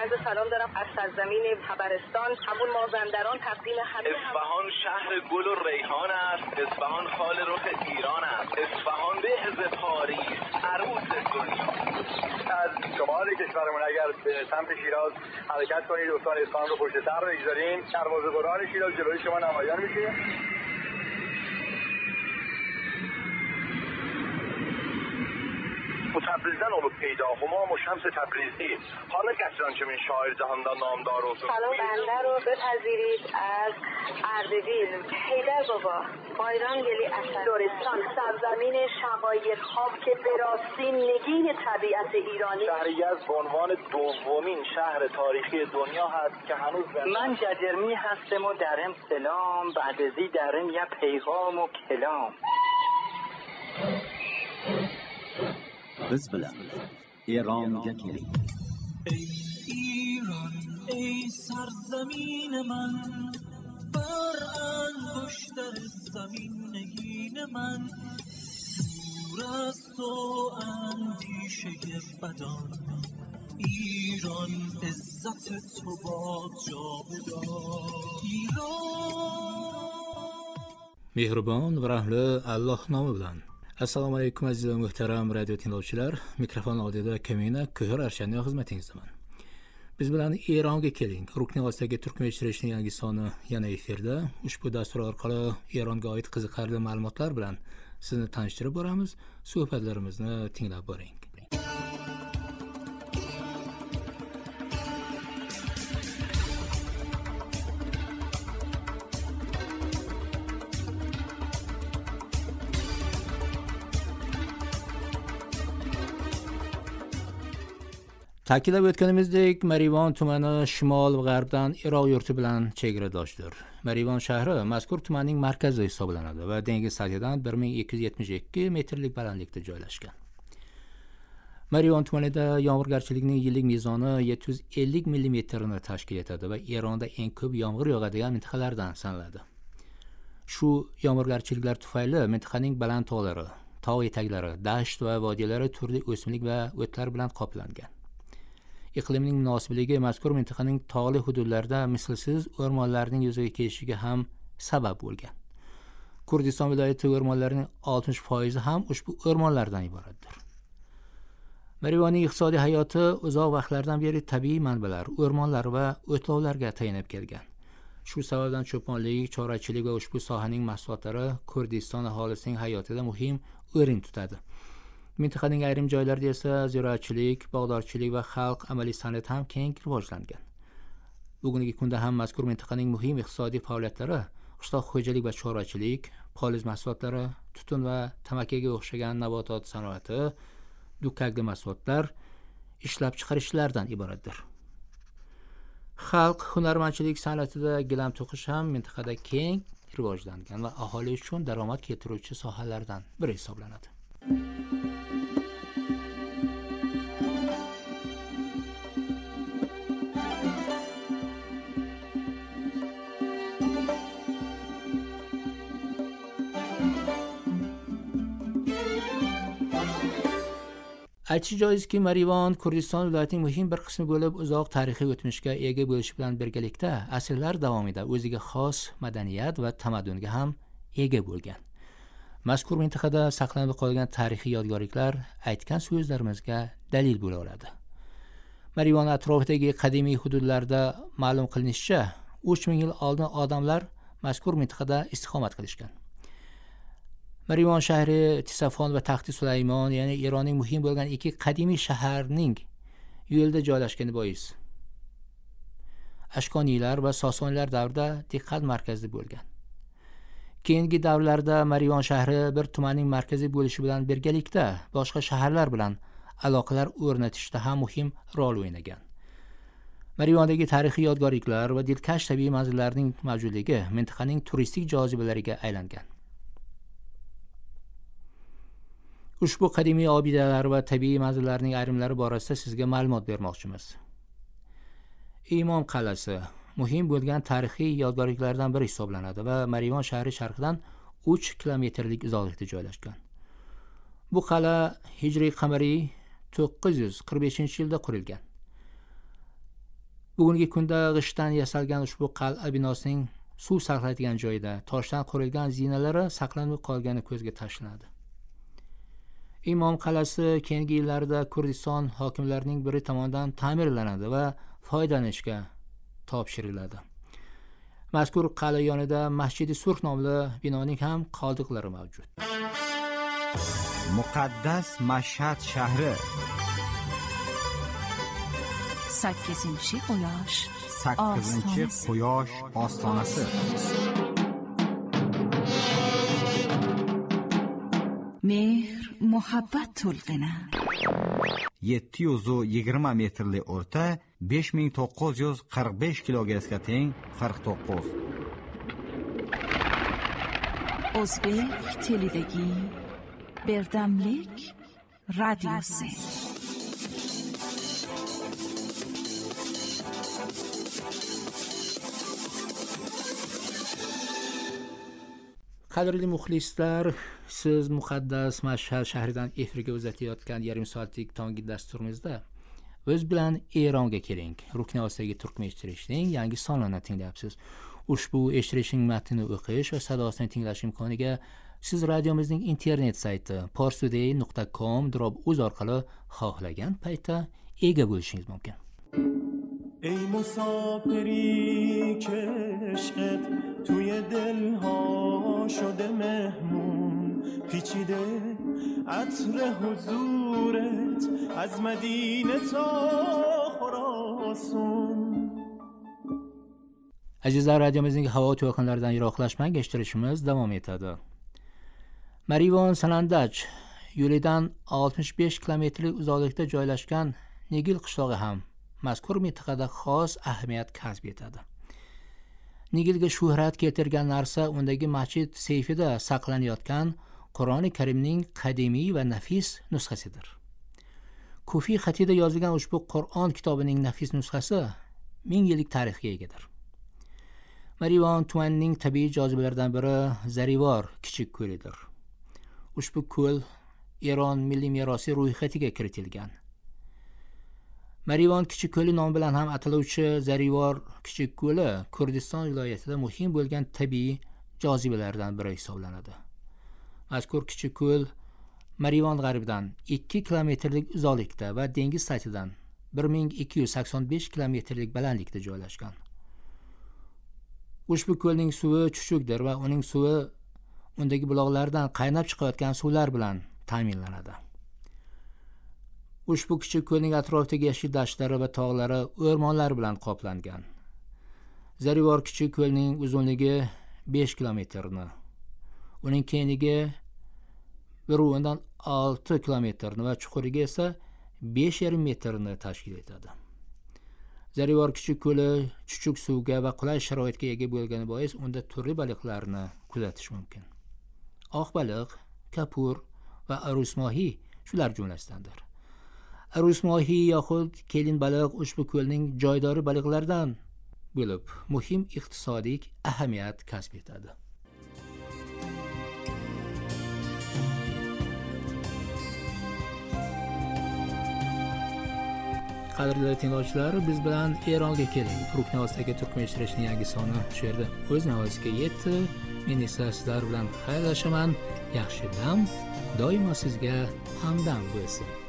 عرض سلام دارم از سرزمین خبرستان. همون مازندران تقدیم همه. اصفهان شهر گل و ریحان است. اصفهان خال رخ ایران است. اصفهان بهز پاریس، عروس دنیا. از شمال کشورمون اگر به سمت شیراز حرکت کنید، استان اصفهان رو پشت سر بگذارین، دروازه قرآن شیراز جلوی شما نمایان میشه. تبریزن اونو پیدا همام و شمس تبریزی حالا کسان چه من شاعر جهاندان نامدار و سلام بنده رو بپذیرید از اردبیل. حیدر بابا، بایران گلی اصل لرستان، سرزمین شقایق خواب که به راستی نگین طبیعت ایرانی. شهری از به عنوان دومین شهر تاریخی دنیا هست که هنوز من جدرمی هستم و درم سلام، بعد ازی درم یه پیغام و کلام. بس بلند ایران گکلی. ای ایران ای سرزمین من، بر انگشتر زمین نگین من، دور از تو اندیشه بدان، ایران عزت تو با جاودان. ایران mehribon va rahmli Alloh nomi bilan. Assalomu alaykum aziz va muhtaram radio tinglovchilar. Mikrofon oldida Kamina Ko'hir Arshanning xizmatingizdaman. Biz bilan Eronga keling. Rukning ostidagi turkmenchirishning yangi soni yana efirda. Ushbu dastur orqali Eronga oid qiziqarli ma'lumotlar bilan sizni tanishtirib boramiz. Suhbatlarimizni tinglab boring. ta'kidlab o'tganimizdek, Marivon tumani shimol va g'arbdan Iroq yurti bilan chegaradoshdir. Marivon shahri mazkur tumanning markazi hisoblanadi va dengiz sathidan 1272 metrlik balandlikda joylashgan. Marivon tumanida yomg'irgarchilikning yillik mezoni 750 mm ni tashkil etadi va Eronda eng ko'p yomg'ir yog'adigan mintaqalardan sanaladi. Shu yomg'irgarchiliklar tufayli mintaqaning baland tog'lari, tog' etaklari, dasht va vodiylari turli o'simlik va o'tlar bilan qoplangan. Iqlimning munosibligi mazkur mintaqaning tog'li hududlarida mislsiz o'rmonlarning yuzaga kelishiga ham sabab bo'lgan. Kurdiston viloyati o'rmonlarining 60% ham ushbu o'rmonlardan iboratdir. Marivonning iqtisodiy hayoti uzoq vaqtlardan beri tabiiy manbalar, o'rmonlar va o'tlovlarga tayanib kelgan. Shu sababdan cho'ponlik, chorvachilik va ushbu sohaning mahsulotlari Kurdiston aholisining hayotida muhim o'rin tutadi. Mintaqaning ayrim joylarida esa ziroatchilik, bog'dorchilik va xalq amaliy san'ati ham keng rivojlangan. Bugungi kunda ham mazkur mintaqaning muhim iqtisodiy faoliyatlari qishloq xo'jalik va chorvachilik, poliz mahsulotlari, tutun va tamakiga o'xshagan nabotot sanoati, dukkakli mahsulotlar ishlab chiqarishlardan iboratdir. Xalq hunarmandchilik san'atida gilam to'qish ham mintaqada keng rivojlangan va aholi uchun daromad keltiruvchi sohalardan biri hisoblanadi. Aytish joizki, Marivon Kurdiston viloyatining muhim bir qismi bo'lib, uzoq tarixiy o'tmishga ega bo'lishi bilan birgalikda asrlar davomida o'ziga xos madaniyat va tamaddunga ham ega bo'lgan. Mazkur mintaqada saqlanib qolgan tarixiy yodgorliklar aytgan so'zlarimizga dalil bo'la oladi. Marivon atrofidagi qadimiy hududlarda ma'lum qilinishicha, 3000 yil oldin odamlar mazkur mintaqada istiqomat qilishgan. Marivon shahri Tisafon va Taxti Sulaymon, ya'ni Eronning muhim bo'lgan ikki qadimiy shaharning yo'lida joylashgani bois Ashkoniylar va Sosoniylar davrida diqqat markazida bo'lgan. Keyingi davrlarda Marivon shahri bir tumanning markazi bo'lishi bilan birgalikda boshqa shaharlar bilan aloqalar o'rnatishda ham muhim rol o'ynagan. Marivondagi tarixiy yodgorliklar va dilkash tabiiy manzillarning mavjudligi mintaqaning turistik jozibalariga aylangan. Ushbu qadimiy obidalar va tabiiy manzillarning ayrimlari borasida sizga ma'lumot bermoqchimiz. Imom qal'asi muhim bo'lgan tarixiy yodgorliklardan biri hisoblanadi va Marivon shahri sharqidan 3 kilometrlik uzoqlikda joylashgan. Bu qal'a hijriy qamariy 945-yilda qurilgan. bugungi kunda g'ishtdan yasalgan ushbu qal'a binosining suv saqlaydigan joyida toshdan qurilgan zinalari saqlanib qolgani ko'zga tashlanadi. Imom qal'asi keyingi yillarda Kurdiston hokimlarining biri tomonidan ta'mirlanadi va foydalanishga topshiriladi. Mazkur qal'a yonida Masjidi Surx nomli binoning ham qoldiqlari mavjud. Muqaddas Mashhad shahri 8 quyosh ostonasi. Mehr muhabbat to'lqini. 720 metrli o'rta 5945 kilogramga teng 49. O'zbek telidagi Berdamlik radiosi. Qadrli muxlislar, siz muqaddas Mashhad shahridan efirga uzatayotgan yarim soatlik tonggi dasturimizda o'z bilan Eronga keling. Rukni ostidagi turkmen eshittirishning yangi sonini tinglayapsiz. Ushbu eshittirishning matnini o'qish va sadosini tinglash imkoniga siz radiomizning internet sayti parstoday.com/uz orqali xohlagan paytda ega bo'lishingiz mumkin. ای مسافری که عشقت توی دلها شده مهمون پیچیده عطر حضورت از مدینه تا خراسان. Azizlar, radiomizning havo to'lqinlaridan yiroqlashmay eshittirishimiz davom etadi. Marivon Sanandaj yo'lidan 65 kilometrlik uzoqlikda joylashgan Nigil qishlog'i ham mazkur mintaqada xos ahamiyat kasb etadi. Nigilga shuhrat keltirgan narsa undagi masjid seyfida saqlanayotgan Qur'oni Karimning qadimiy va nafis nusxasidir. Kufi xatida yozilgan ushbu Qur'on kitobining nafis nusxasi 1000 yillik tarixga egadir. Marivon tumanining tabiiy jozibalaridan biri Zarivor kichik ko'lidir. Ushbu ko'l Eron milliy merosi ro'yxatiga kiritilgan. Marivon kichik ko'li nomi bilan ham ataluvchi Zarivor kichik ko'li Kurdiston viloyatida muhim bo'lgan tabiiy jozibalardan biri hisoblanadi. Mazkur kichik ko'l Marivon g'arbidan 2 kilometrlik uzoqlikda va dengiz sathidan 1285 kilometrlik balandlikda joylashgan. Ushbu ko'lning suvi chuchukdir va uning suvi undagi buloqlardan qaynab chiqayotgan suvlar bilan ta'minlanadi. Ushbu kichik ko'lning atrofidagi yashil dashtlari va tog'lari o'rmonlar bilan qoplangan. Zarivor kichik ko'lning uzunligi 5 kilometrni, uning kengligi 1.6 kilometrni va chuqurligi esa 5,5 metrni tashkil etadi. Zarivor kichik ko'li chuchuk suvga va qulay sharoitga ega bo'lgani bois unda turli baliqlarni kuzatish mumkin. Oq baliq, kapur va arusmohi shular jumlasidandir. Arusmohi yoxud kelin baliq ushbu ko'lning joydori baliqlardan bo'lib, muhim iqtisodiy ahamiyat kasb etadi. Qadrli tinglovchilar, biz bilan Eronga keling. Rukni ostidagi turkmen eshittirishning yangi soni shu yerda o'z navbatiga yetdi. Men esa sizlar bilan xayrlashaman. Yaxshi dam doimo sizga hamdam bo'lsin.